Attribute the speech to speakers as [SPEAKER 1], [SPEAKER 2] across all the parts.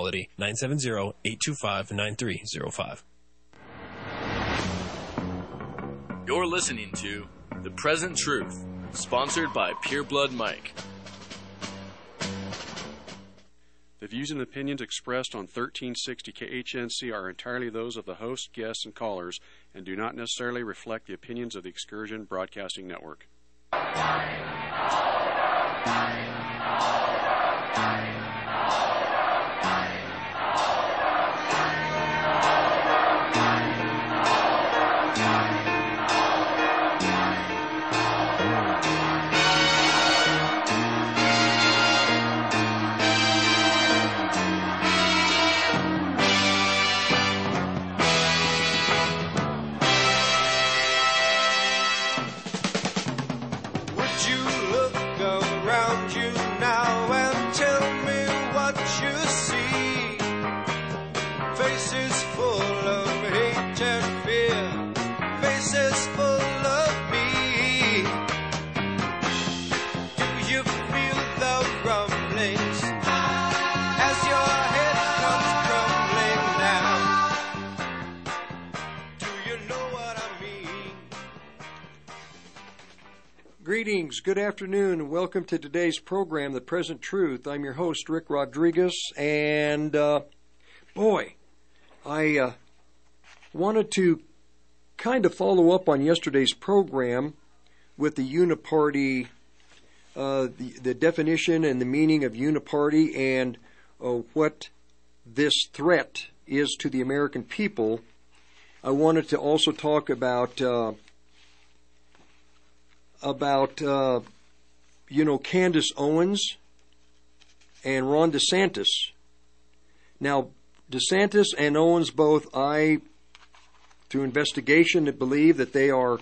[SPEAKER 1] quality 970-825-9305.
[SPEAKER 2] You're listening to The Present Truth, sponsored by Pure Blood Mike.
[SPEAKER 3] The views and opinions expressed on 1360 KHNC are entirely those of the host, guests, and callers, and do not necessarily reflect the opinions of the Excursion Broadcasting Network.
[SPEAKER 4] Greetings, good afternoon, and welcome to today's program, The Present Truth. I'm your host, Rick Rodriguez, and I wanted to kind of follow up on yesterday's program with the uniparty, the definition and the meaning of uniparty and what this threat is to the American people. I wanted to also talk about Candace Owens and Ron DeSantis. Now, DeSantis and Owens both, through investigation, believe that they are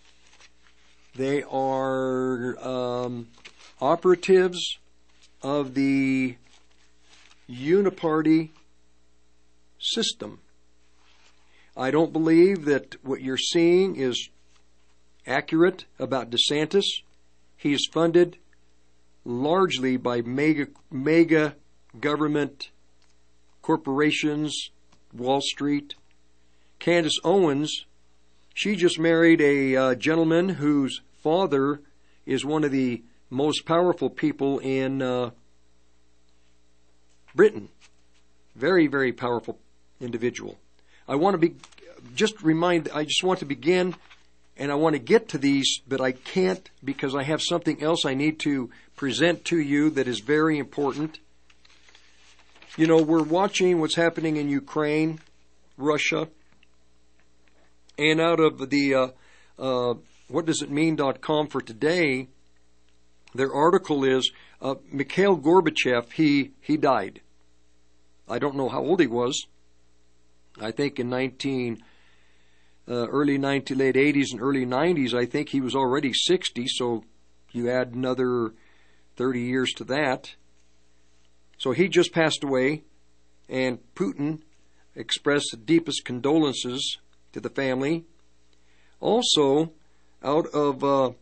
[SPEAKER 4] operatives of the uniparty system. I don't believe that what you're seeing is accurate about DeSantis. He is funded largely by mega government corporations, Wall Street. Candace Owens, she just married a gentleman whose father is one of the most powerful people in Britain. Very, very powerful individual. I just want to begin. And I want to get to these, but I can't because I have something else I need to present to you that is very important. You know, we're watching what's happening in Ukraine, Russia, and out of the whatdoesitmean.com for today, their article is Mikhail Gorbachev, he died. I don't know how old he was. I think in late 80s and early 90s, I think he was already 60, so you add another 30 years to that. So he just passed away, and Putin expressed the deepest condolences to the family. Also, out of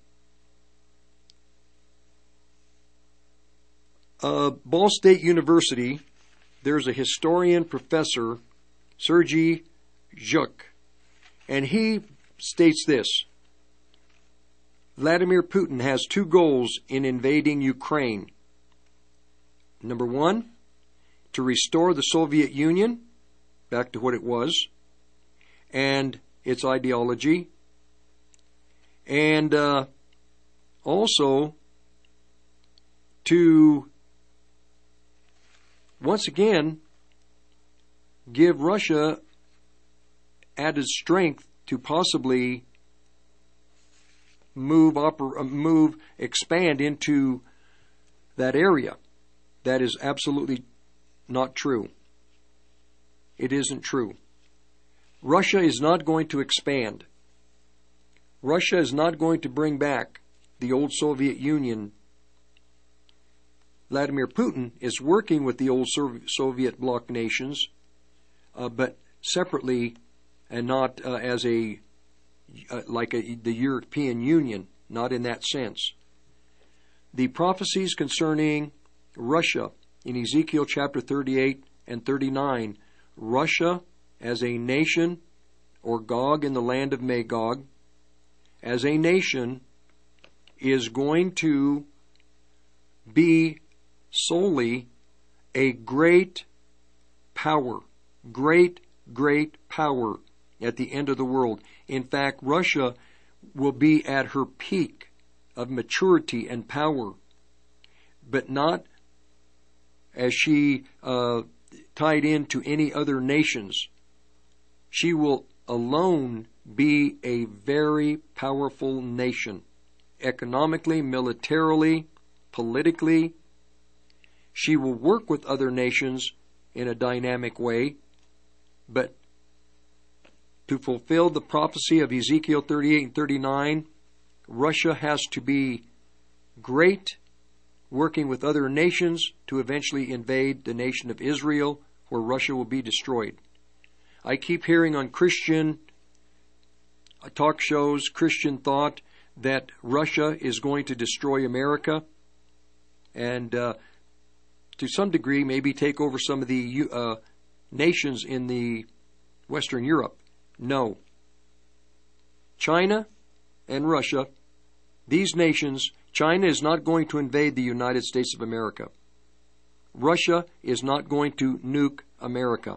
[SPEAKER 4] Ball State University, there's a historian professor, Sergei Zhuk, and he states this: Vladimir Putin has two goals in invading Ukraine. Number one, to restore the Soviet Union back to what it was and its ideology, and also to once again give Russia added strength to possibly expand into that area. That is absolutely not true. It isn't true. Russia is not going to expand. Russia is not going to bring back the old Soviet Union. Vladimir Putin is working with the old Soviet bloc nations, but separately and not as the European Union, not in that sense. The prophecies concerning Russia in Ezekiel chapter 38 and 39, Russia as a nation, or Gog in the land of Magog, as a nation is going to be solely a great power, great power at the end of the world. In fact, Russia will be at her peak of maturity and power, but not as she tied into any other nations. She will alone be a very powerful nation, economically, militarily, politically. She will work with other nations in a dynamic way, but to fulfill the prophecy of Ezekiel 38 and 39, Russia has to be great, working with other nations to eventually invade the nation of Israel, where Russia will be destroyed. I keep hearing on Christian talk shows, Christian thought, that Russia is going to destroy America and to some degree maybe take over some of the nations in the Western Europe. No. China and Russia, these nations, China is not going to invade the United States of America. Russia is not going to nuke America.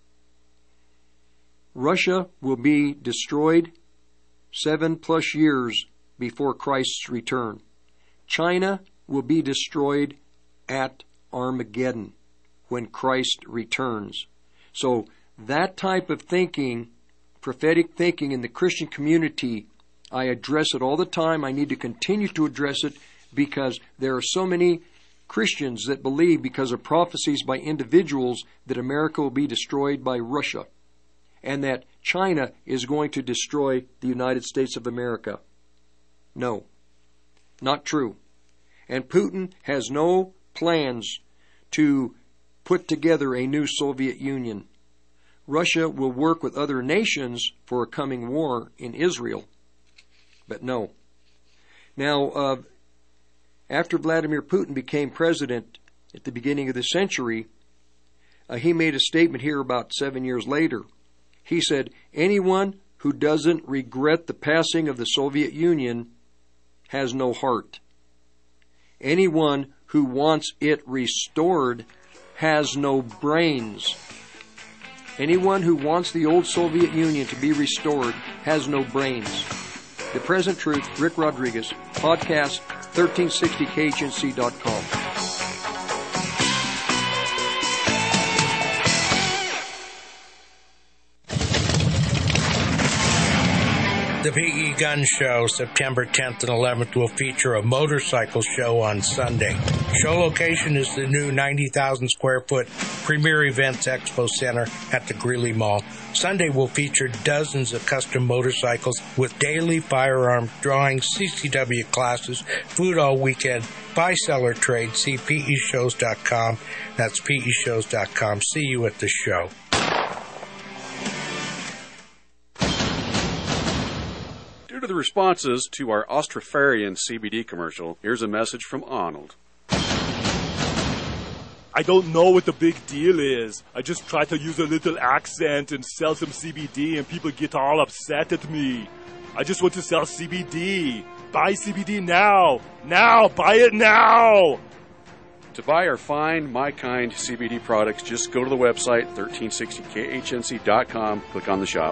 [SPEAKER 4] Russia will be destroyed 7+ years before Christ's return. China will be destroyed at Armageddon when Christ returns. So that type of thinking, prophetic thinking in the Christian community, I address it all the time. I need to continue to address it because there are so many Christians that believe, because of prophecies by individuals, that America will be destroyed by Russia and that China is going to destroy the United States of America. No, not true. And Putin has no plans to put together a new Soviet Union. Russia will work with other nations for a coming war in Israel, but no. Now, after Vladimir Putin became president at the beginning of the century, he made a statement here about 7 years later. He said, anyone who doesn't regret the passing of the Soviet Union has no heart. Anyone who wants it restored has no brains. Anyone who wants the old Soviet Union to be restored has no brains. The Present Truth, Rick Rodriguez, podcast, 1360khnc.com.
[SPEAKER 1] The P.E. Gun Show, September 10th and 11th, will feature a motorcycle show on Sunday. Show location is the new 90,000 square foot Premier Events Expo Center at the Greeley Mall. Sunday will feature dozens of custom motorcycles with daily firearm drawings, CCW classes, food all weekend, buy-seller trade. See PEShows.com. That's PEShows.com. See you at the show.
[SPEAKER 3] Due to the responses to our Austrofarian CBD commercial, here's a message from Arnold.
[SPEAKER 5] I don't know what the big deal is. I just try to use a little accent and sell some CBD and people get all upset at me. I just want to sell CBD. Buy CBD now. Now. Buy it now.
[SPEAKER 3] To buy our fine, My Kind CBD products, just go to the website, 1360khnc.com, click on the shop.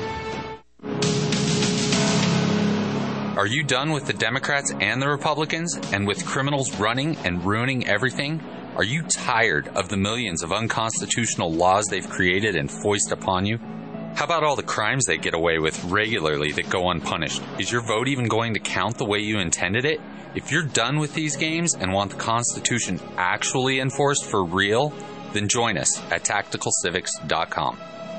[SPEAKER 6] Are you done with the Democrats and the Republicans, and with criminals running and ruining everything? Are you tired of the millions of unconstitutional laws they've created and foist upon you? How about all the crimes they get away with regularly that go unpunished? Is your vote even going to count the way you intended it? If you're done with these games and want the Constitution actually enforced for real, then join us at tacticalcivics.com.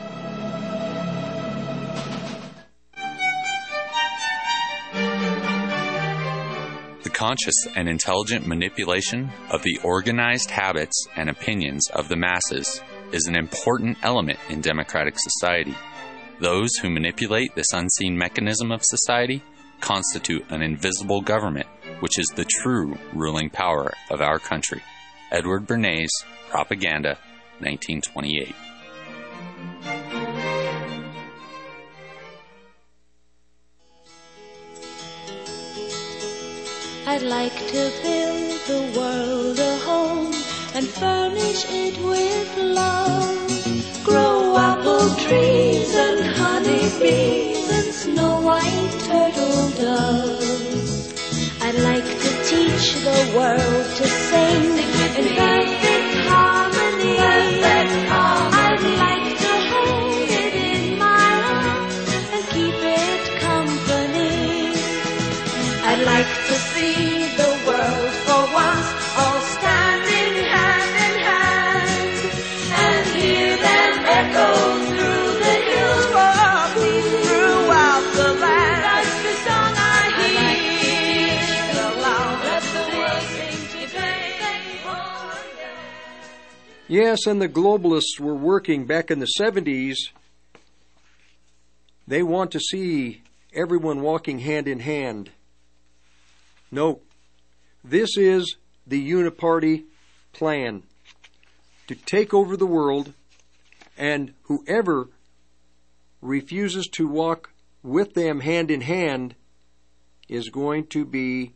[SPEAKER 6] Conscious and intelligent manipulation of the organized habits and opinions of the masses is an important element in democratic society. Those who manipulate this unseen mechanism of society constitute an invisible government, which is the true ruling power of our country. Edward Bernays, Propaganda, 1928.
[SPEAKER 7] I'd like to build the world a home and furnish it with love. Grow apple trees and honey bees and snow white turtle doves. I'd like to teach the world to sing in perfect harmony. I'd like to hold it in my arms and keep it company. I'd like to see the world for once all standing hand in hand and hear them echo through the hills for peace throughout the land. That's the song I hear so loud. Let the world sing today.
[SPEAKER 4] Yes, and the globalists were working back in the 70s. They want to see everyone walking hand in hand. No, this is the uniparty plan to take over the world, and whoever refuses to walk with them hand in hand is going to be,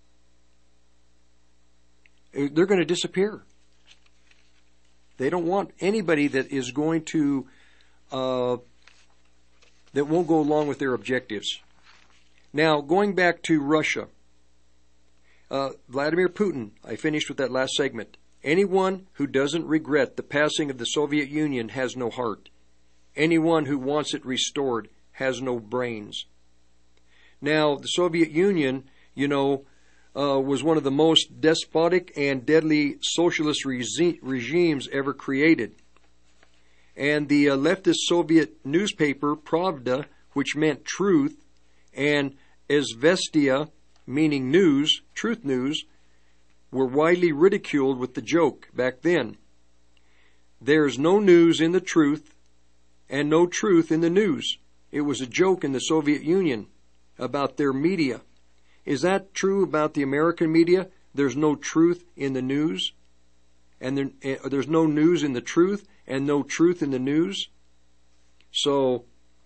[SPEAKER 4] they're going to disappear. They don't want anybody that is going to, that won't go along with their objectives. Now, going back to Russia, Vladimir Putin, I finished with that last segment. Anyone who doesn't regret the passing of the Soviet Union has no heart. Anyone who wants it restored has no brains. Now, the Soviet Union, was one of the most despotic and deadly socialist regimes ever created. And the leftist Soviet newspaper, Pravda, which meant truth, and Izvestia, meaning news, truth news, were widely ridiculed with the joke back then. There's no news in the truth and no truth in the news. It was a joke in the Soviet Union about their media. Is that true about the American media? There's no truth in the news, and there's no news in the truth, and no truth in the news. So,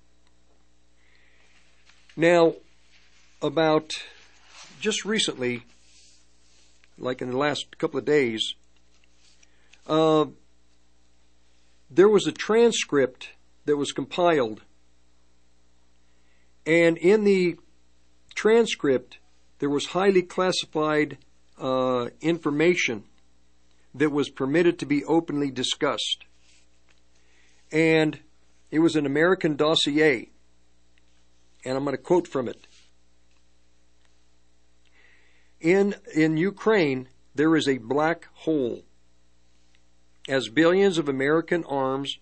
[SPEAKER 4] now, about just recently, like in the last couple of days, there was a transcript that was compiled, and in the transcript there was highly classified information that was permitted to be openly discussed. And it was an American dossier, and I'm going to quote from it. In Ukraine, there is a black hole. As billions in American arms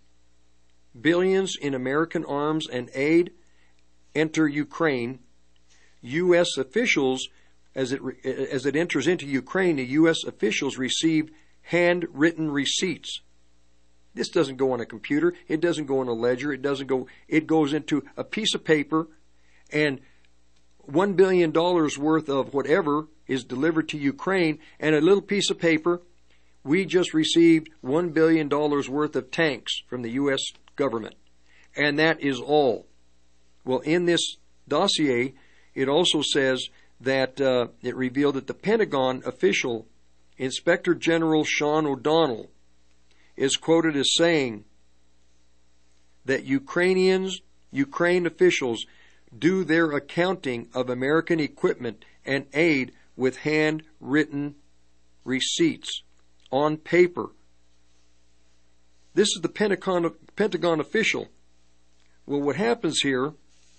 [SPEAKER 4] and aid enter Ukraine, U.S. officials, as it enters into Ukraine, the U.S. officials receive handwritten receipts. This doesn't go on a computer. It doesn't go on a ledger. It goes into a piece of paper, and $1 billion worth of whatever is delivered to Ukraine, and a little piece of paper. We just received $1 billion worth of tanks from the U.S. government, and that is all. Well, in this dossier, it also says that it revealed that the Pentagon official, Inspector General Sean O'Donnell, is quoted as saying that Ukraine officials do their accounting of American equipment and aid with handwritten receipts on paper. This is the Pentagon official. Well, what happens here,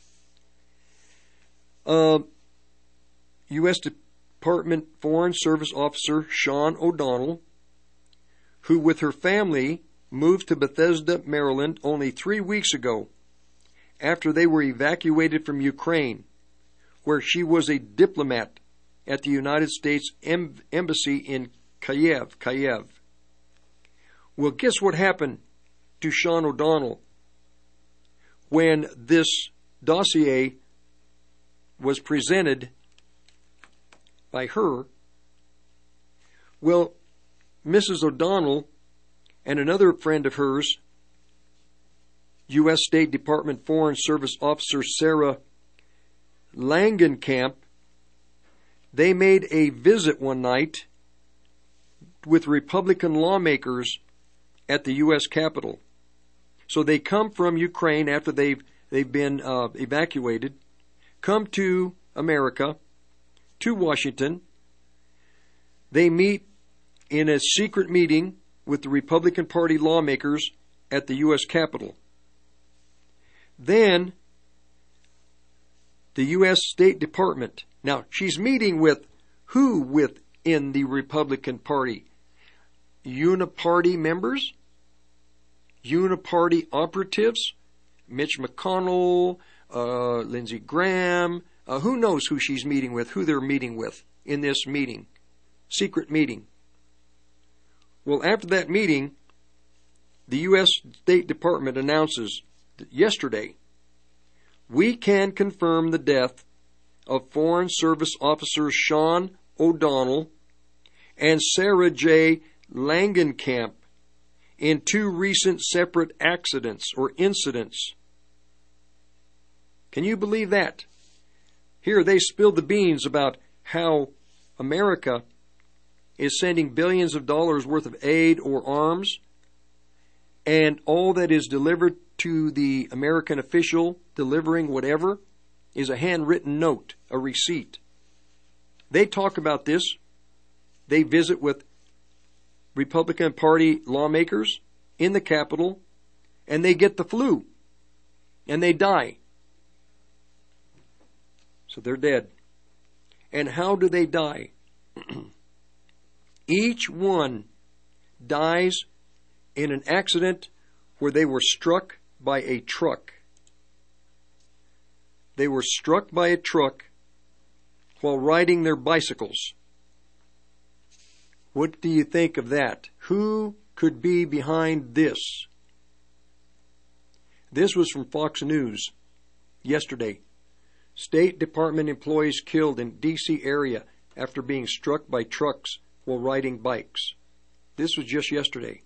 [SPEAKER 4] U.S. Department Foreign Service Officer Sean O'Donnell, who with her family moved to Bethesda, Maryland only 3 weeks ago after they were evacuated from Ukraine, where she was a diplomat at the United States Embassy in Kyiv. Well, guess what happened to Sean O'Donnell when this dossier was presented by her? Well, Mrs. O'Donnell and another friend of hers, U.S. State Department Foreign Service Officer Sarah Langenkamp, they made a visit one night with Republican lawmakers at the U.S. Capitol. So they come from Ukraine after they've been evacuated, come to America, to Washington. They meet in a secret meeting with the Republican Party lawmakers at the U.S. Capitol. Then the U.S. State Department. Now, she's meeting with who within the Republican Party? Uniparty members? Uniparty operatives? Mitch McConnell, Lindsey Graham. Who knows who she's meeting with, who they're meeting with in this meeting? Secret meeting. Well, after that meeting, the U.S. State Department announces yesterday, we can confirm the death of Foreign Service Officers Sean O'Donnell and Sarah J. Langenkamp in 2 recent separate accidents or incidents. Can you believe that? Here they spilled the beans about how America is sending billions of dollars worth of aid or arms, and all that is delivered to the American official delivering whatever is a handwritten note, a receipt. They talk about this. They visit with Republican Party lawmakers in the Capitol, and they get the flu, and they die. So they're dead. And how do they die? Each one dies in an accident where they were struck by a truck. They were struck by a truck while riding their bicycles. What do you think of that? Who could be behind this? This was from Fox News yesterday. State Department employees killed in D.C. area after being struck by trucks while riding bikes. This was just yesterday.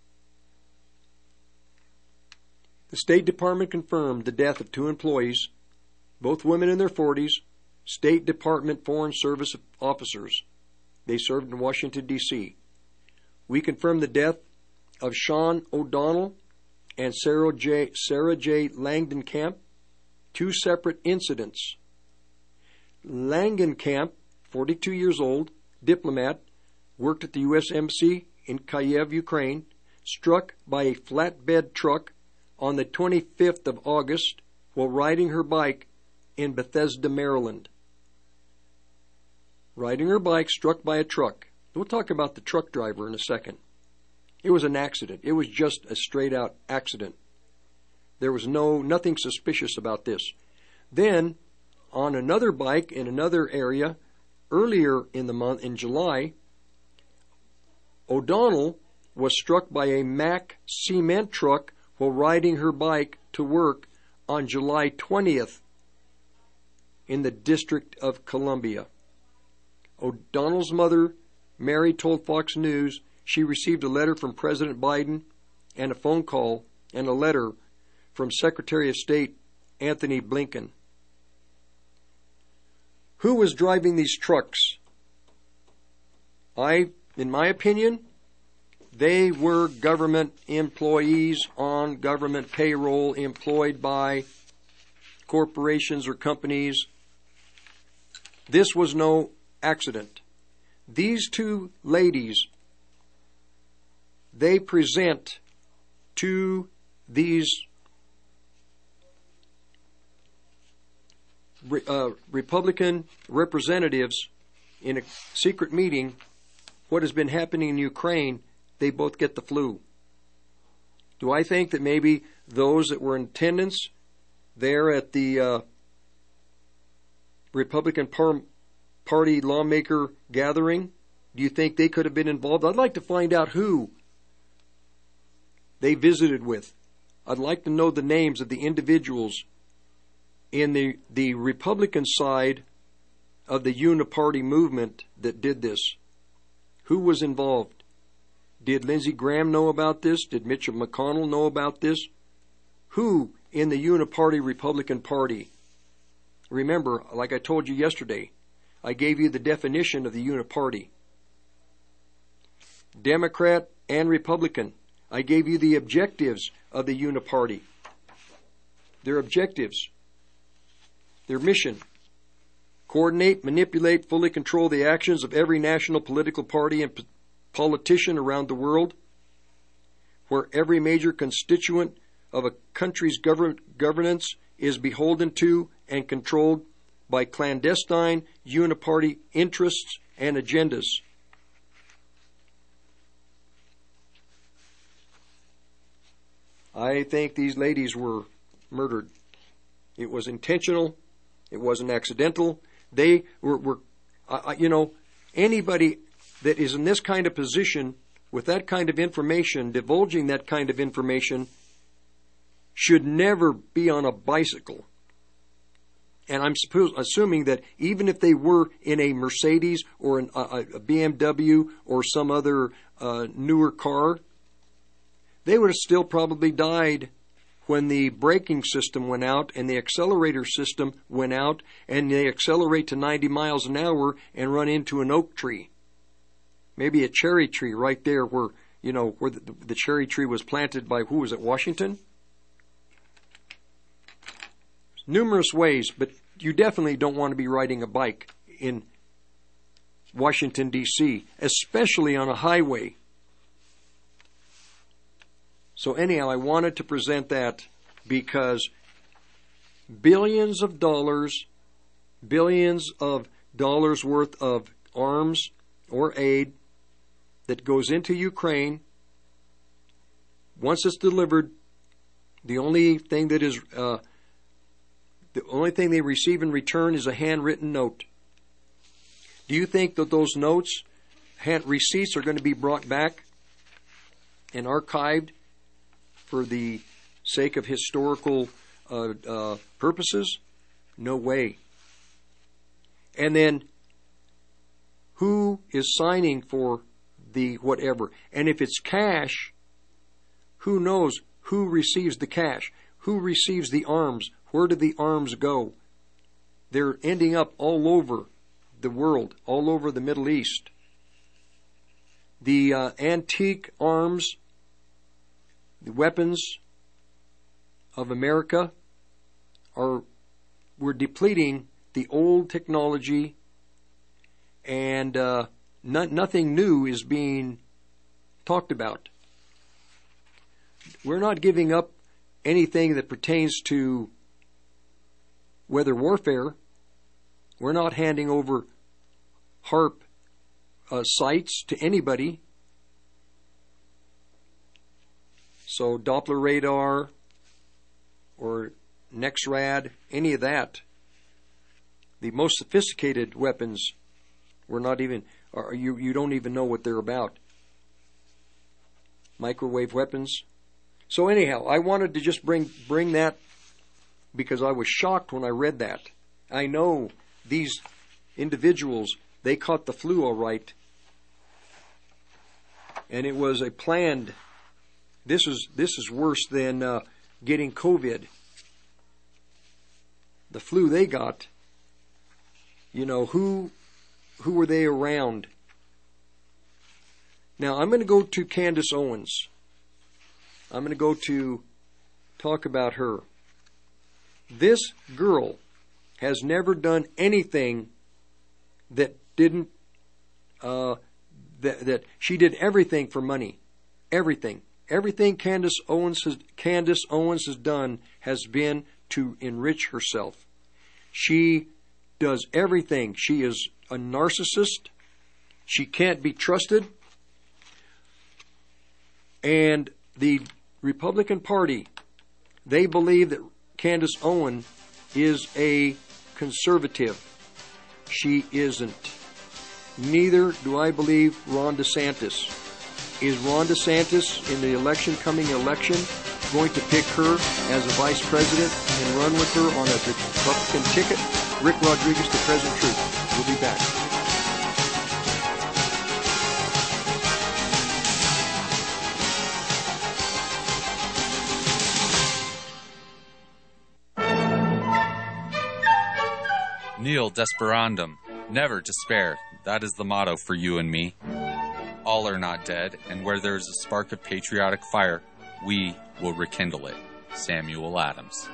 [SPEAKER 4] The State Department confirmed the death of 2 employees, both women in their 40s, State Department Foreign Service officers. They served in Washington, D.C. We confirmed the death of Sean O'Donnell and Sarah J. Langenkamp, 2 separate incidents. Langenkamp, 42 years old, diplomat, worked at the U.S. Embassy in Kyiv, Ukraine, struck by a flatbed truck on the 25th of August while riding her bike in Bethesda, Maryland. Riding her bike, struck by a truck. We'll talk about the truck driver in a second. It was an accident. It was just a straight-out accident. There was nothing suspicious about this. Then, on another bike in another area, earlier in the month, in July, O'Donnell was struck by a Mack cement truck while riding her bike to work on July 20th in the District of Columbia. O'Donnell's mother, Mary, told Fox News she received a letter from President Biden and a phone call and a letter from Secretary of State Anthony Blinken. Who was driving these trucks? In my opinion, they were government employees on government payroll employed by corporations or companies. This was no accident. These 2 ladies, they present to these Republican representatives in a secret meeting what has been happening in Ukraine. They both get the flu. Do I think that maybe those that were in attendance there at the Republican Party lawmaker gathering, do you think they could have been involved? I'd like to find out who they visited with. I'd like to know the names of the individuals in the Republican side of the uniparty movement that did this. Who was involved? Did Lindsey Graham know about this? Did Mitch McConnell know about this? Who in the uniparty Republican Party? Remember, like I told you yesterday, I gave you the definition of the uniparty. Democrat and Republican. I gave you the objectives of the uniparty. Their objectives. Their mission. Coordinate, manipulate, fully control the actions of every national political party and politician around the world, where every major constituent of a country's governance is beholden to and controlled by clandestine uniparty interests and agendas. I think these ladies were murdered. It was intentional. It wasn't accidental. They were anybody that is in this kind of position with that kind of information, divulging that kind of information, should never be on a bicycle. And I'm assuming that even if they were in a Mercedes or a BMW or some other newer car, they would have still probably died when the braking system went out and the accelerator system went out and they accelerate to 90 miles an hour and run into an oak tree. Maybe a cherry tree right there where the cherry tree was planted by, who was it, Washington? Numerous ways, but you definitely don't want to be riding a bike in Washington, D.C., especially on a highway. So anyhow, I wanted to present that because billions of dollars worth of arms or aid that goes into Ukraine, once it's delivered, the only thing they receive in return is a handwritten note. Do you think that those notes, receipts, are going to be brought back and archived for the sake of historical purposes? No way. And then, who is signing for the whatever? And if it's cash, who knows who receives the cash? Who receives the arms? Where do the arms go? They're ending up all over the world, all over the Middle East. The antique arms, the weapons of America, we're depleting the old technology, and nothing new is being talked about. We're not giving up anything that pertains to weather warfare. We're not handing over HARP sites to anybody. So Doppler radar or NEXRAD, any of that, the most sophisticated weapons, we're not even, you don't even know what they're about. Microwave weapons. So anyhow, I wanted to just bring that because I was shocked when I read that. I know these individuals, they caught the flu all right. And it was a planned, this is worse than getting COVID. The flu they got, who were they around? Now, I'm going to go to Candace Owens. I'm going to go to talk about her. This girl has never done anything that didn't, that she did everything for money. Everything. Everything Candace Owens has done has been to enrich herself. She does everything. She is a narcissist. She can't be trusted. And the Republican Party, they believe that Candace Owens is a conservative. She isn't. Neither do I believe Ron DeSantis. Is Ron DeSantis in the coming election going to pick her as a vice president and run with her on a Republican ticket? Rick Rodriguez, The Present Truth. We'll be back.
[SPEAKER 6] Nil desperandum. Never despair. That is the motto for you and me. All are not dead, and where there is a spark of patriotic fire, we will rekindle it. Samuel Adams.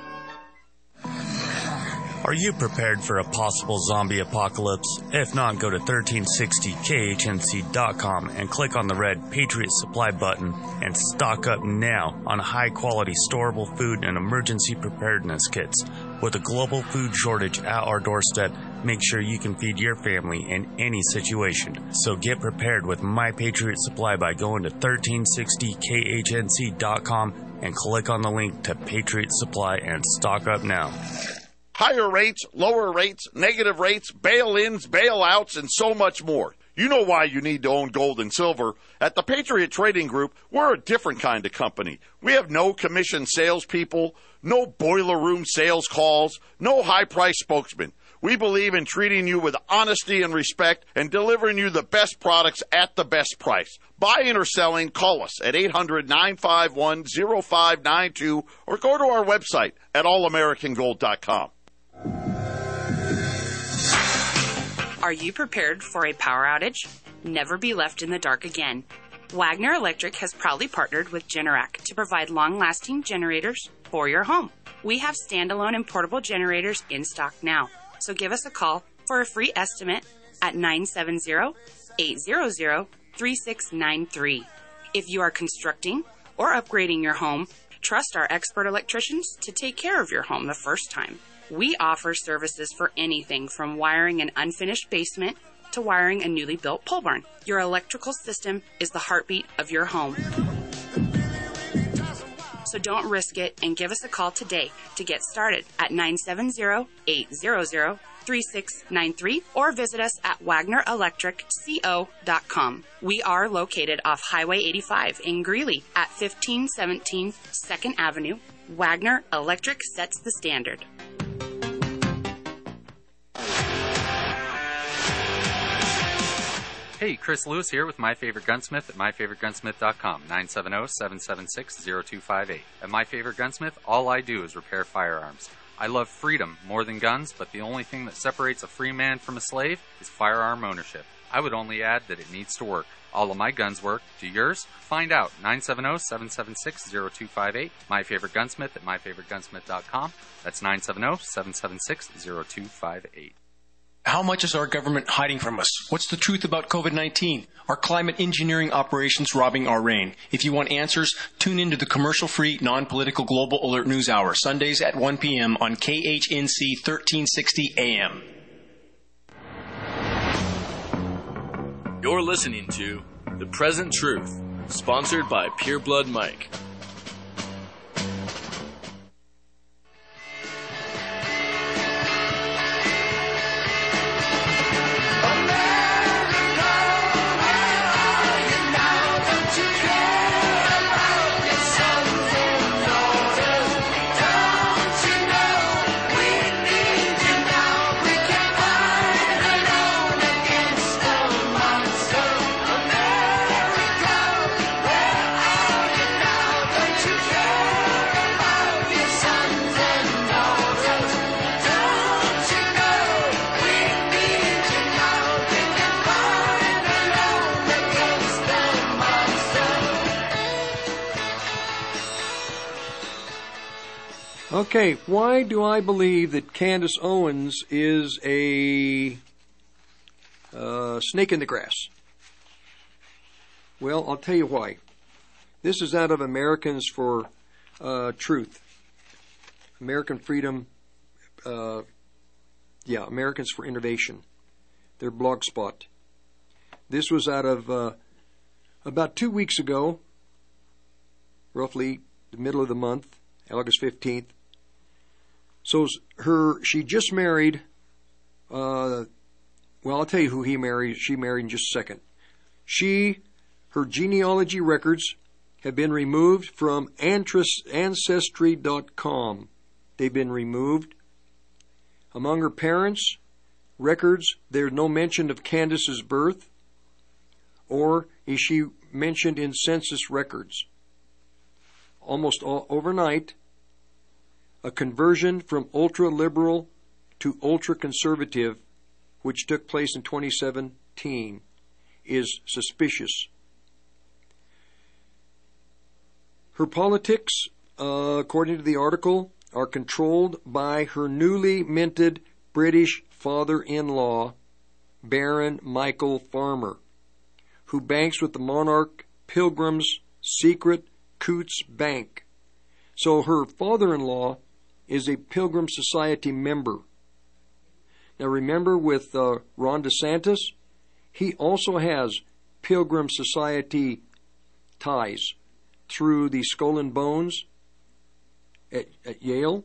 [SPEAKER 8] Are you prepared for a possible zombie apocalypse? If not, go to 1360khnc.com and click on the red Patriot Supply button and stock up now on high-quality storable food and emergency preparedness kits. With a global food shortage at our doorstep, make sure you can feed your family in any situation. So get prepared with My Patriot Supply by going to 1360khnc.com and click on the link to Patriot Supply and stock up now.
[SPEAKER 9] Higher rates, lower rates, negative rates, bail-ins, bailouts, and so much more. You know why you need to own gold and silver. At the Patriot Trading Group, we're a different kind of company. We have no commission salespeople, no boiler room sales calls, no high-price spokesmen. We believe in treating you with honesty and respect and delivering you the best products at the best price. Buying or selling, call us at 800-951-0592 or go to our website at allamericangold.com.
[SPEAKER 10] Are you prepared for a power outage? Never be left in the dark again. Wagner Electric has proudly partnered with Generac to provide long-lasting generators for your home. We have standalone and portable generators in stock now, so give us a call for a free estimate at 970-800-3693. If you are constructing or upgrading your home, trust our expert electricians to take care of your home the first time. We offer services for anything from wiring an unfinished basement to wiring a newly built pole barn. Your electrical system is the heartbeat of your home. So don't risk it and give us a call today to get started at 970-800-3693 or visit us at WagnerElectricCO.com. We are located off Highway 85 in Greeley at 1517 2nd Avenue. Wagner Electric sets the standard.
[SPEAKER 6] Hey, Chris Lewis here with My Favorite Gunsmith at MyFavoriteGunsmith.com, 970-776-0258. At My Favorite Gunsmith, all I do is repair firearms. I love freedom more than guns, but the only thing that separates a free man from a slave is firearm ownership. I would only add that it needs to work. All of my guns work. Do yours? Find out. 970-776-0258. My Favorite Gunsmith at MyFavoriteGunsmith.com. That's 970-776-0258.
[SPEAKER 11] How much is our government hiding from us? What's the truth about COVID-19? Are climate engineering operations robbing our rain? If you want answers, tune into the commercial-free, non-political Global Alert News Hour, Sundays at 1 p.m. on KHNC 1360 AM.
[SPEAKER 2] You're listening to The Present Truth, sponsored by Pure Blood Mike.
[SPEAKER 4] Okay, why do I believe that Candace Owens is a snake in the grass? Well, I'll tell you why. This is out of Americans for Truth. American Freedom, Americans for Innovation, their blog spot. This was out of about 2 weeks ago, roughly the middle of the month, August 15th. So she just married, well, I'll tell you who she married in just a second. Her genealogy records have been removed from Ancestry.com. They've been removed. Among her parents' records, there's no mention of Candace's birth, or is she mentioned in census records. Almost overnight, a conversion from ultra-liberal to ultra-conservative, which took place in 2017, is suspicious. Her politics, according to the article, are controlled by her newly minted British father-in-law, Baron Michael Farmer, who banks with the monarch Pilgrim's secret Coutts Bank. So her father-in-law is a Pilgrim Society member. Now remember with Ron DeSantis, he also has Pilgrim Society ties through the Skull and Bones at Yale.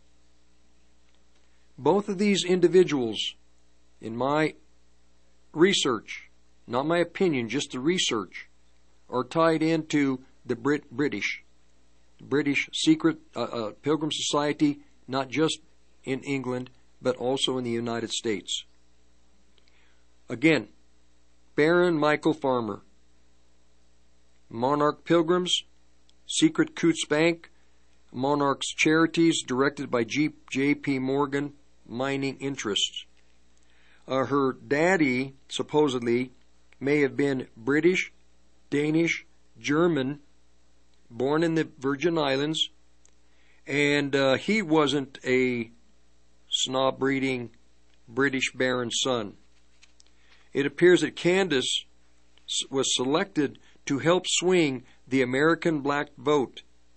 [SPEAKER 4] Both of these individuals, in my research, not my opinion, just the research, are tied into the British secret Pilgrim Society, not just in England, but also in the United States. Again, Baron Michael Farmer, Monarch Pilgrims, Secret Coutts Bank, Monarch's Charities, directed by J.P. Morgan Mining Interests. Her daddy, supposedly, may have been British, Danish, German, born in the Virgin Islands, and he wasn't a snob-breeding British baron's son. It appears that Candace was selected to help swing the American black vote,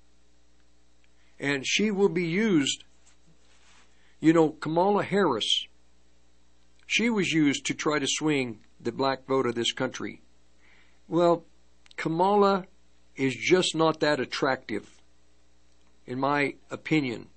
[SPEAKER 4] and she will be used. You know, Kamala Harris, she was used to try to swing the black vote of this country. Well, Kamala is just not that attractive, in my opinion.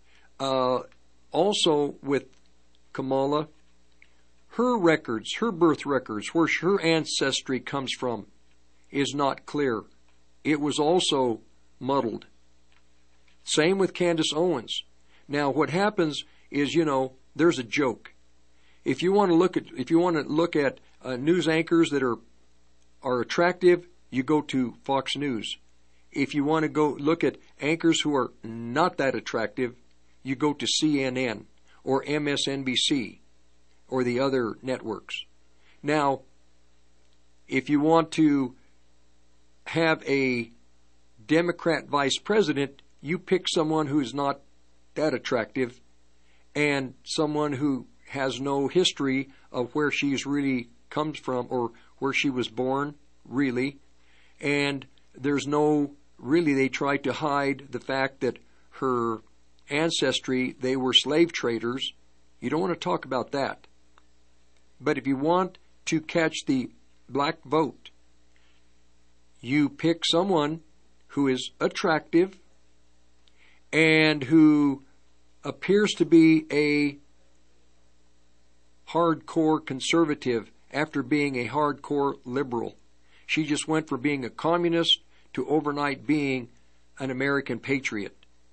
[SPEAKER 4] Also with Kamala, her records, her birth records, where her ancestry comes from, is not clear. It was also muddled. Same with Candace Owens. Now, what happens is, you know, there's a joke. If you want to look at news anchors that are attractive, you go to Fox News. If you want to go look at anchors who are not that attractive, you go to CNN or MSNBC or the other networks. Now, if you want to have a Democrat vice president, you pick someone who's not that attractive and someone who has no history of where she's really comes from or where she was born, really. And there's no, really, they tried to hide the fact that her ancestry, they were slave traders. You don't want to talk about that. But if you want to catch the black vote, you pick someone who is attractive and who appears to be a hardcore conservative after being a hardcore liberal. She just went from being a communist to overnight being an American patriot.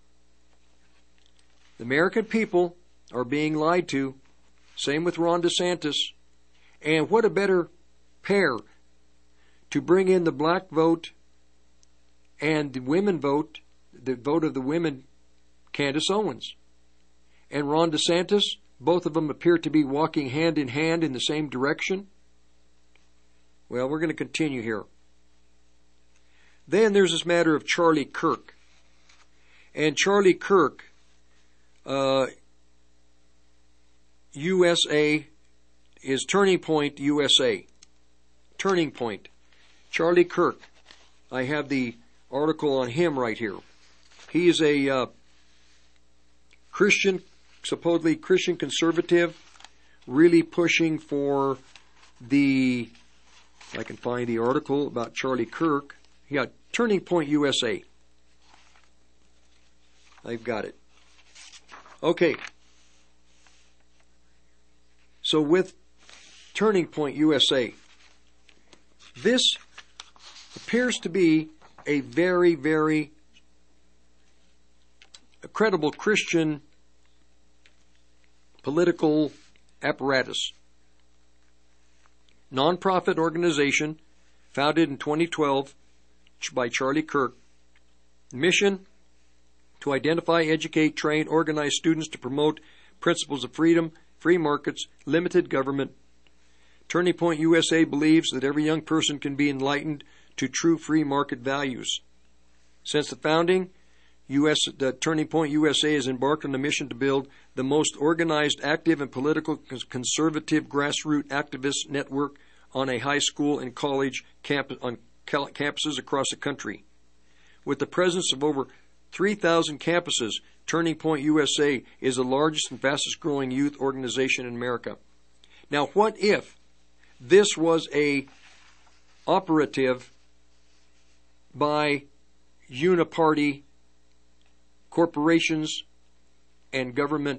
[SPEAKER 4] The American people are being lied to. Same with Ron DeSantis. And what a better pair to bring in the black vote and the women vote, the vote of the women, Candace Owens. And Ron DeSantis, both of them appear to be walking hand in hand in the same direction. Well, we're going to continue here. Then there's this matter of Charlie Kirk. And Charlie Kirk, USA, is Turning Point USA. Turning Point. Charlie Kirk. I have the article on him right here. He is a Christian, supposedly Christian conservative, really pushing for the, I can find the article about Charlie Kirk. Yeah, Turning Point USA. I've got it. Okay. So with Turning Point USA, this appears to be a very, very credible Christian political apparatus. Nonprofit organization founded in 2012 by Charlie Kirk. Mission: to identify, educate, train, organize students to promote principles of freedom, free markets, limited government. Turning Point USA believes that every young person can be enlightened to true free market values. Since the founding, the Turning Point USA has embarked on a mission to build the most organized, active, and political conservative grassroots activist network on a high school and college campuses across the country. With the presence of over 3,000 campuses, Turning Point USA is the largest and fastest growing youth organization in America. Now, what if this was a operative by uniparty corporations and government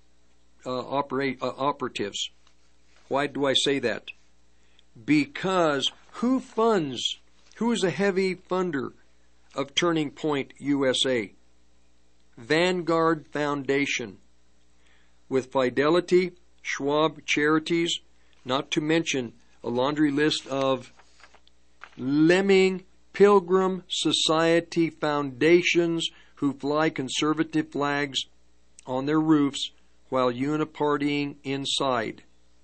[SPEAKER 4] operatives? Why do I say that? Because who is a heavy funder of Turning Point USA? Vanguard Foundation, with Fidelity, Schwab Charities, not to mention a laundry list of lemming Pilgrim Society foundations who fly conservative flags on their roofs while unipartying inside.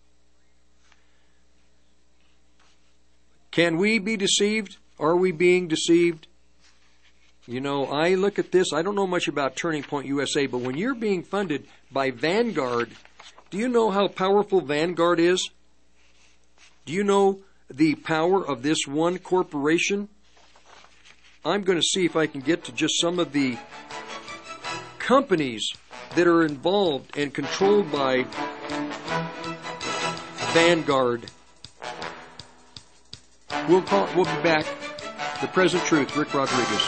[SPEAKER 4] Can we be deceived? Are we being deceived? You know, I look at this, I don't know much about Turning Point USA, but when you're being funded by Vanguard, do you know how powerful Vanguard is? Do you know the power of this one corporation? I'm going to see if I can get to just some of the companies that are involved and controlled by Vanguard. We'll be back. The Present Truth, Rick Rodriguez.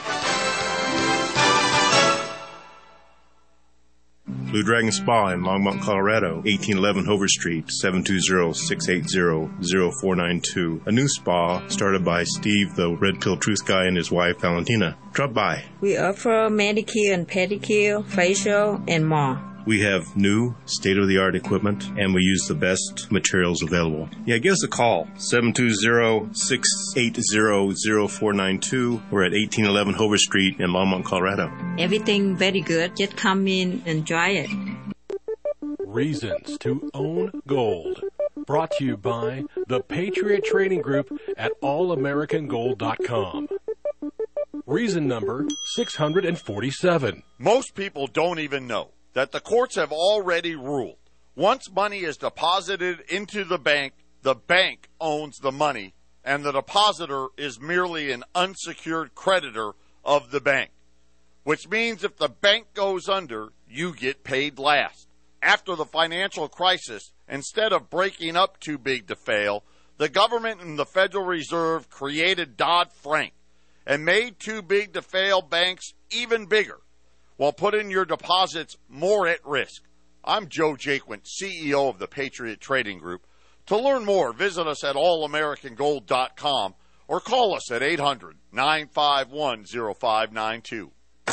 [SPEAKER 12] Blue Dragon Spa in Longmont, Colorado, 1811 Hover Street, 720-680-0492. A new spa started by Steve, the Red Pill Truth Guy, and his wife, Valentina. Drop by.
[SPEAKER 13] We offer manicure and pedicure, facial, and more.
[SPEAKER 12] We have new, state-of-the-art equipment, and we use the best materials available. Yeah, give us a call, 720-680-0492. We're at 1811 Hover Street in Longmont, Colorado.
[SPEAKER 13] Everything very good. Just come in and try it.
[SPEAKER 14] Reasons to Own Gold. Brought to you by the Patriot Trading Group at allamericangold.com. Reason number 647.
[SPEAKER 9] Most people don't even know that the courts have already ruled. Once money is deposited into the bank owns the money, and the depositor is merely an unsecured creditor of the bank. Which means if the bank goes under, you get paid last. After the financial crisis, instead of breaking up too big to fail, the government and the Federal Reserve created Dodd-Frank and made too big to fail banks even bigger, while putting your deposits more at risk. I'm Joe Jaquint, CEO of the Patriot Trading Group. To learn more, visit us at allamericangold.com or call us at 800-951-0592.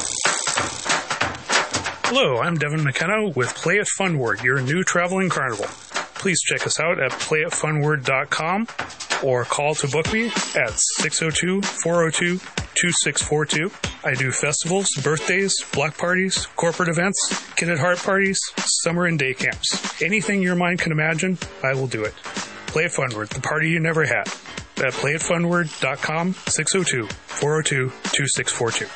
[SPEAKER 15] Hello, I'm Devin McKenna with Play It Funward, your new traveling carnival. Please check us out at playitfunward.com or call to book me at 602-402-2642. I do festivals, birthdays, block parties, corporate events, kid at heart parties, summer and day camps. Anything your mind can imagine, I will do it. Play It Funward, the party you never had. At playitfunward.com, 602-402-2642.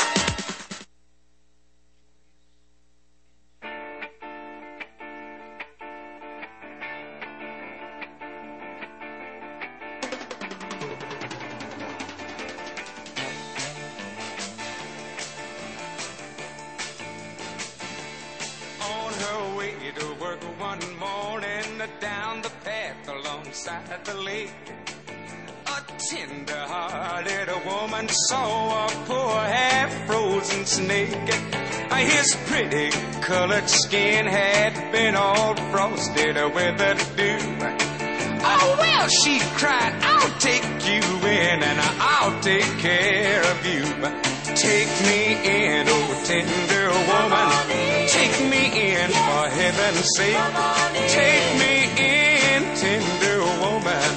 [SPEAKER 16] His pretty colored skin had been all frosted with a dew. Oh, well, she cried, I'll take you in and I'll take care of you. Take me in, oh, tender woman. Take me in, for heaven's sake. Take me in, tender woman.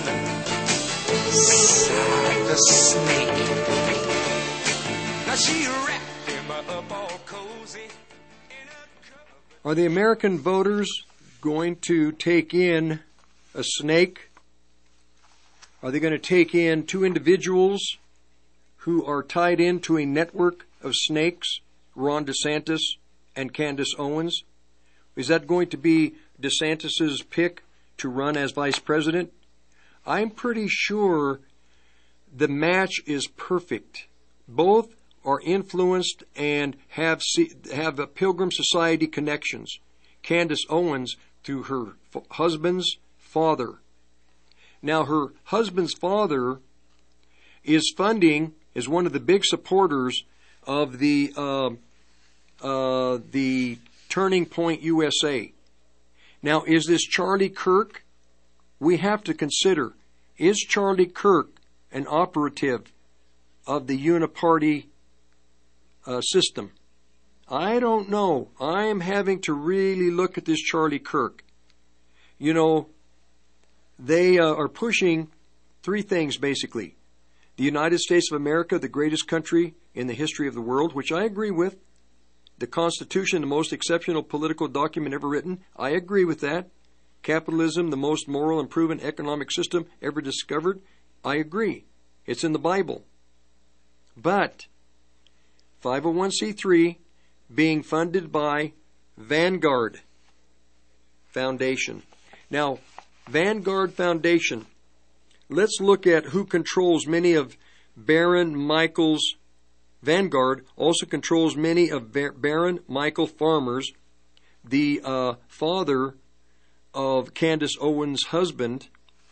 [SPEAKER 16] Sighed the snake. Now she wrapped him up all cozy in a cover.
[SPEAKER 4] Are the American voters going to take in a snake? Are they going to take in two individuals who are tied into a network of snakes, Ron DeSantis and Candace Owens? Is that going to be DeSantis's pick to run as vice president? I'm pretty sure the match is perfect. Both are influenced and have a Pilgrim Society connections. Candace Owens through her husband's father. Now, her husband's father is one of the big supporters of the Turning Point USA. Now, is this Charlie Kirk? We have to consider, is Charlie Kirk an operative of the uniparty system? I don't know. I am having to really look at this Charlie Kirk. You know, they are pushing three things, basically. The United States of America, the greatest country in the history of the world, which I agree with. The Constitution, the most exceptional political document ever written. I agree with that. Capitalism, the most moral and proven economic system ever discovered. I agree. It's in the Bible. But 501c3 being funded by Vanguard Foundation. Now, Vanguard Foundation, let's look at who controls many of Baron Michael's. Vanguard also controls many of Baron Michael Farmer's, the father of Candace Owens' husband,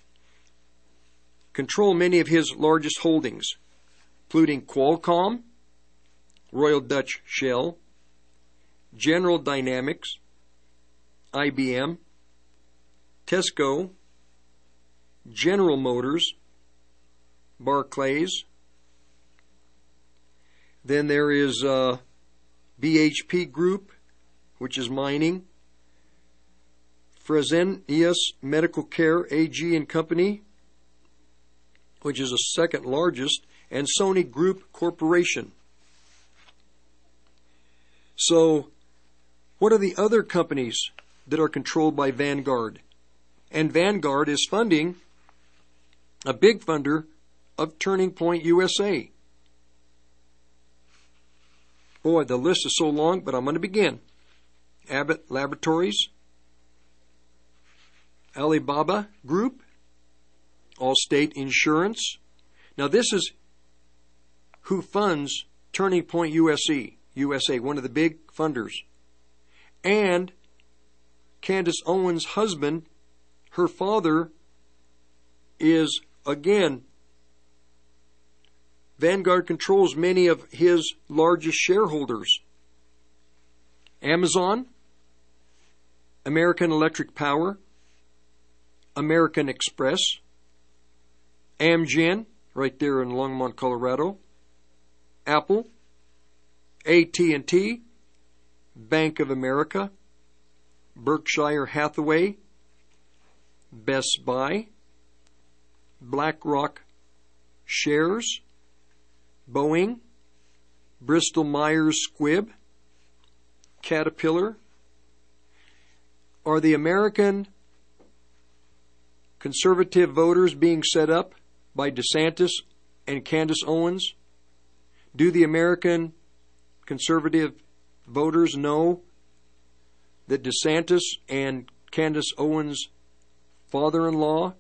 [SPEAKER 4] control many of his largest holdings, including Qualcomm, Royal Dutch Shell, General Dynamics, IBM, Tesco, General Motors, Barclays. Then there is BHP Group, which is mining, Fresenius Medical Care AG and Company, which is the second largest, and Sony Group Corporation. So, what are the other companies that are controlled by Vanguard? And Vanguard is funding, a big funder of Turning Point USA. Boy, the list is so long, but I'm going to begin. Abbott Laboratories, Alibaba Group, Allstate Insurance. Now, this is who funds Turning Point USA, one of the big funders. And Candace Owens' husband, her father, is, again, Vanguard controls many of his largest shareholders. Amazon, American Electric Power, American Express, Amgen, right there in Longmont, Colorado, Apple, AT&T, Bank of America, Berkshire Hathaway, Best Buy, BlackRock Shares, Boeing, Bristol-Myers Squibb, Caterpillar. Are the American conservative voters being set up by DeSantis and Candace Owens? Do the American conservative voters know that DeSantis and Candace Owens' father-in-law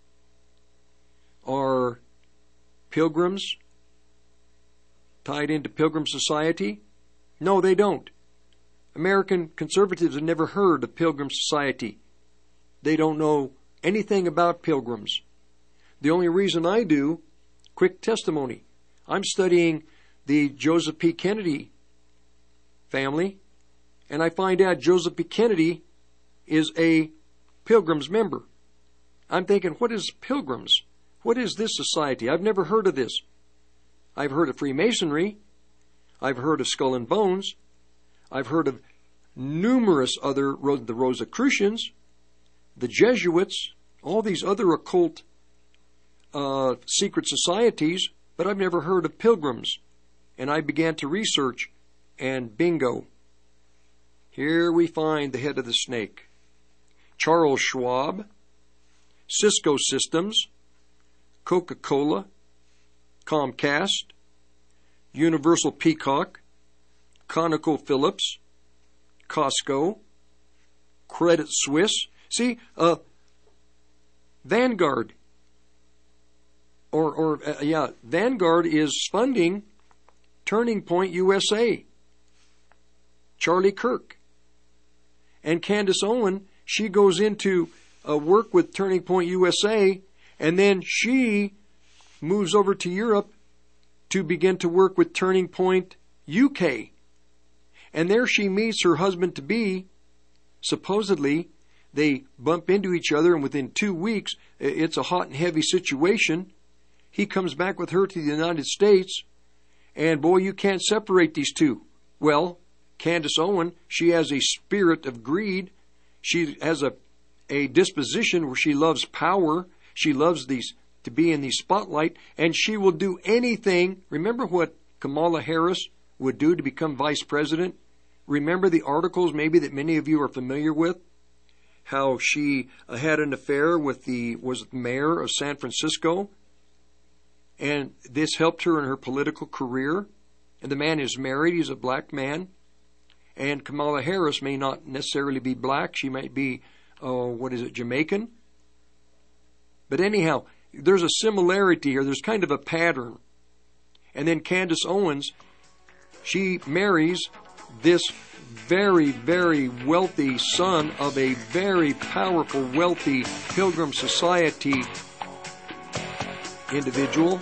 [SPEAKER 4] are pilgrims tied into Pilgrim Society? No, they don't. American conservatives have never heard of Pilgrim Society. They don't know anything about pilgrims. The only reason I do, quick testimony, I'm studying the Joseph P. Kennedy family, and I find out Joseph P. Kennedy is a Pilgrims member. I'm thinking, what is Pilgrims? What is this society? I've never heard of this. I've heard of Freemasonry. I've heard of Skull and Bones. I've heard of numerous other, the Rosicrucians, the Jesuits, all these other occult secret societies, but I've never heard of pilgrims. And I began to research, and bingo, Here we find the head of the snake. Charles Schwab, Cisco Systems, Coca-Cola, Comcast, Universal Peacock, ConocoPhillips, Costco, Credit Suisse. See, Vanguard. Vanguard is funding Turning Point USA. Charlie Kirk. And Candace Owen, she goes into work with Turning Point USA, and then she moves over to Europe to begin to work with Turning Point UK. And there she meets her husband-to-be. Supposedly, they bump into each other, and within 2 weeks, it's a hot and heavy situation. He comes back with her to the United States, and boy, you can't separate these two. Well, Candace Owen, she has a spirit of greed. She has a disposition where she loves power. She loves to be in the spotlight, and she will do anything. Remember what Kamala Harris would do to become vice president? Remember the articles maybe that many of you are familiar with? How she had an affair with the mayor of San Francisco, and this helped her in her political career. And the man is married, he's a black man. And Kamala Harris may not necessarily be black, she might be, Jamaican? But anyhow, there's a similarity here, there's kind of a pattern. And then Candace Owens, she marries this very, very wealthy son of a very powerful, wealthy Pilgrim Society individual.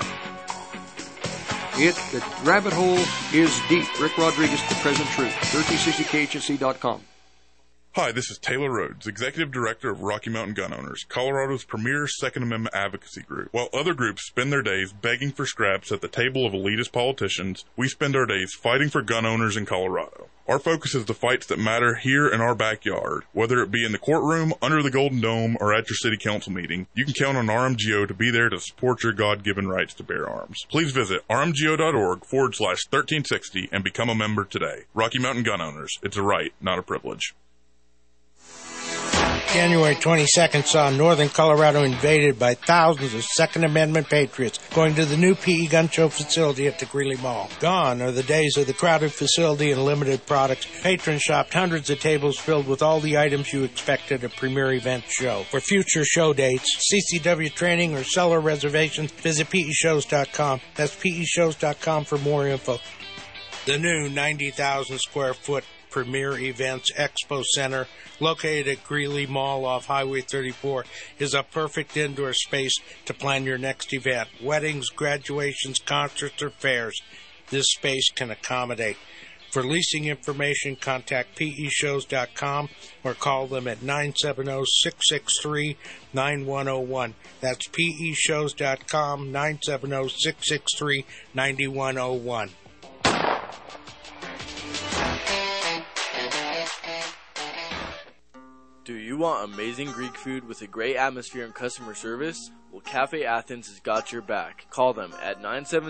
[SPEAKER 4] The rabbit hole is deep. Rick Rodriguez, The Present Truth, 1360khnc.com.
[SPEAKER 17] Hi, this is Taylor Rhodes, Executive Director of Rocky Mountain Gun Owners, Colorado's premier Second Amendment advocacy group. While other groups spend their days begging for scraps at the table of elitist politicians, we spend our days fighting for gun owners in Colorado. Our focus is the fights that matter here in our backyard. Whether it be in the courtroom, under the Golden Dome, or at your city council meeting, you can count on RMGO to be there to support your God-given rights to bear arms. Please visit rmgo.org/1360 and become a member today. Rocky Mountain Gun Owners. It's a right, not a privilege.
[SPEAKER 1] January 22nd saw northern Colorado invaded by thousands of Second Amendment patriots going to the new PE Gun Show facility at the Greeley Mall. Gone are the days of the crowded facility and limited products. Patrons shopped hundreds of tables filled with all the items you expect at a premier event show. For future show dates, CCW training, or seller reservations, visit PEShows.com. That's PEShows.com for more info. The new 90,000 square foot Premier Events Expo Center, located at Greeley Mall off Highway 34, is a perfect indoor space to plan your next event. Weddings, graduations, concerts, or fairs. This space can accommodate. For leasing information, contact PEShows.com or call them at 970-663-9101. That's PEShows.com, 970-663-9101.
[SPEAKER 2] Do you want amazing Greek food with a great atmosphere and customer service? Well, Cafe Athens has got your back. Call them at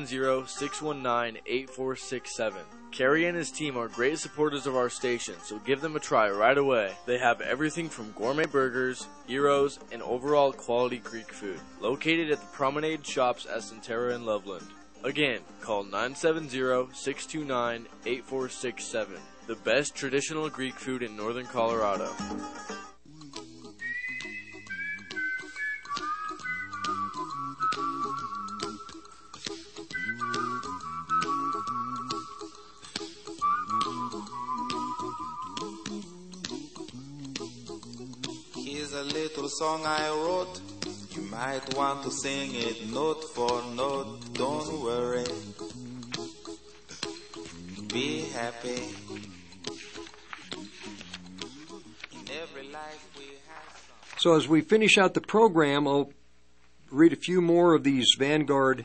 [SPEAKER 2] 970-619-8467. Kerry and his team are great supporters of our station, so give them a try right away. They have everything from gourmet burgers, gyros, and overall quality Greek food. Located at the Promenade Shops at Centera and Loveland. Again, call 970-629-8467. The best traditional Greek food in northern Colorado.
[SPEAKER 16] Here's a little song I wrote. You might want to sing it note for note. Don't worry. Be happy.
[SPEAKER 4] So as we finish out the program, I'll read a few more of these Vanguard,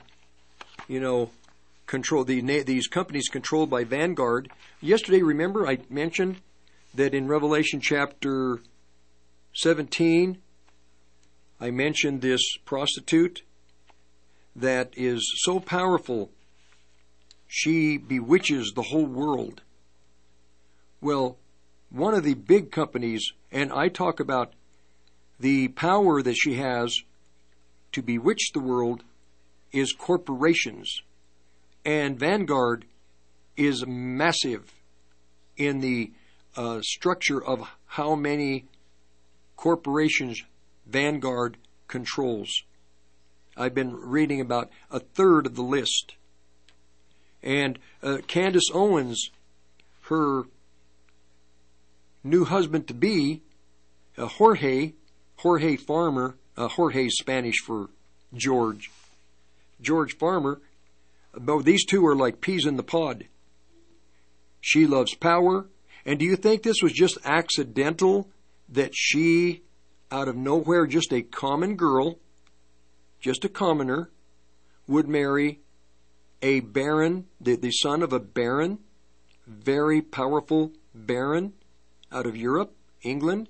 [SPEAKER 4] these companies controlled by Vanguard. Yesterday, remember, I mentioned that in Revelation chapter 17, I mentioned this prostitute that is so powerful, she bewitches the whole world. Well, one of the big companies, and I talk about the power that she has to bewitch the world, is corporations. And Vanguard is massive in the structure of how many corporations Vanguard controls. I've been reading about a third of the list. And Candace Owens, her new husband-to-be, Jorge Farmer, Jorge's Spanish for George Farmer, both these two are like peas in the pod. She loves power. And do you think this was just accidental that she, out of nowhere, just a common girl, just a commoner, would marry a baron, the son of a baron, very powerful baron out of Europe, England?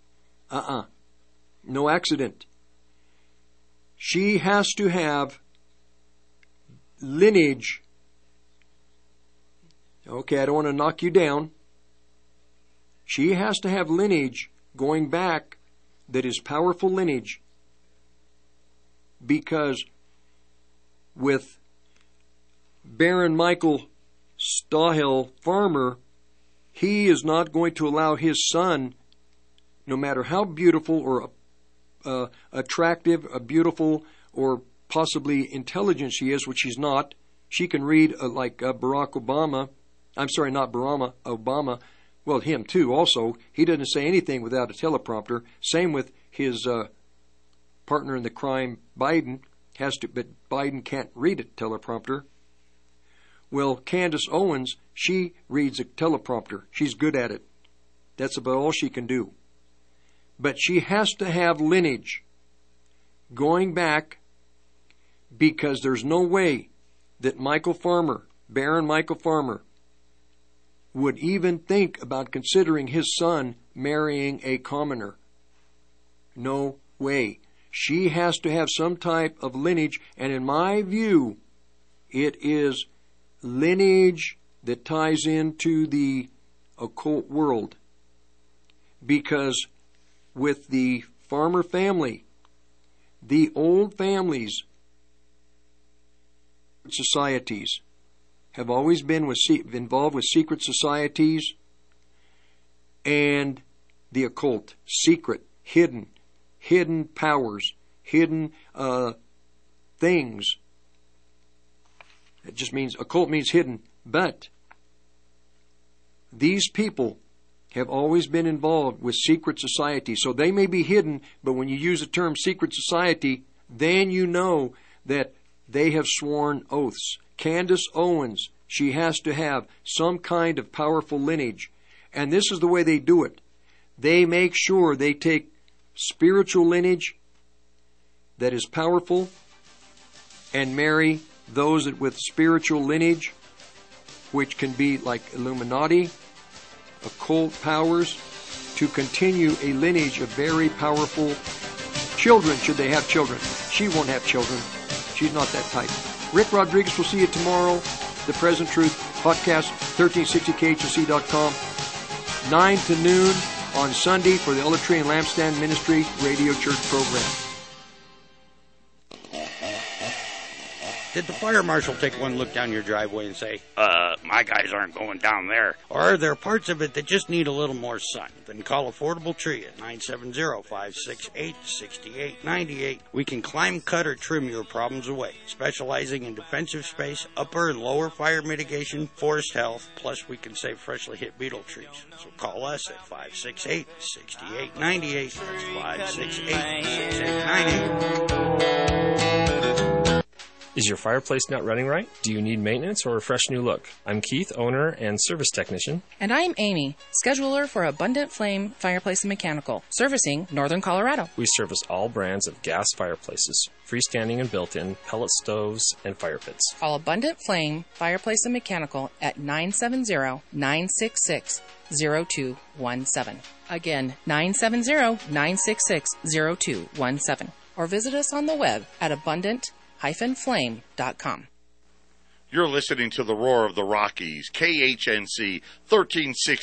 [SPEAKER 4] No accident. She has to have lineage. Okay, I don't want to knock you down. She has to have lineage going back that is powerful lineage, because with Baron Michael Stahel Farmer, he is not going to allow his son, no matter how beautiful or attractive, beautiful, or possibly intelligent she is, which she's not. She can read like Barack Obama. I'm sorry, not Obama. Well, him too also. He doesn't say anything without a teleprompter. Same with his partner in the crime, Biden. But Biden can't read a teleprompter. Well, Candace Owens, she reads a teleprompter. She's good at it. That's about all she can do. But she has to have lineage going back, because there's no way that Michael Farmer, Baron Michael Farmer, would even think about considering his son marrying a commoner. No way. She has to have some type of lineage, and in my view, it is lineage that ties into the occult world. Because with the Farmer family, the old families, societies, have always been involved with secret societies and the occult, secret, hidden powers, hidden things. It just means, occult means hidden, but these people have always been involved with secret society. So they may be hidden, but when you use the term secret society, then you know that they have sworn oaths. Candace Owens, she has to have some kind of powerful lineage. And this is the way they do it. They make sure they take spiritual lineage that is powerful and marry those with spiritual lineage, which can be like Illuminati, occult powers, to continue a lineage of very powerful children, should they have children. She won't have children. She's not that type. Rick Rodriguez will see you tomorrow. The Present Truth podcast, 1360khc.com, 9 to noon on Sunday for the Olive Tree and Lampstand Ministry Radio Church program.
[SPEAKER 18] Did the fire marshal take one look down your driveway and say, my guys aren't going down there? Or are there parts of it that just need a little more sun? Then call Affordable Tree at 970-568-6898. We can climb, cut, or trim your problems away, specializing in defensive space, upper and lower fire mitigation, forest health, plus we can save freshly hit beetle trees. So call us at 568-6898. That's 568-6898.
[SPEAKER 19] Is your fireplace not running right? Do you need maintenance or a fresh new look? I'm Keith, owner and service technician.
[SPEAKER 20] And I'm Amy, scheduler for Abundant Flame Fireplace and Mechanical, servicing Northern Colorado.
[SPEAKER 19] We service all brands of gas fireplaces, freestanding and built-in, pellet stoves, and fire pits.
[SPEAKER 20] Call Abundant Flame Fireplace and Mechanical at 970-966-0217. Again, 970-966-0217. Or visit us on the web at abundant-flame.com.
[SPEAKER 9] You're listening to the Roar of the Rockies, KHNC 1360.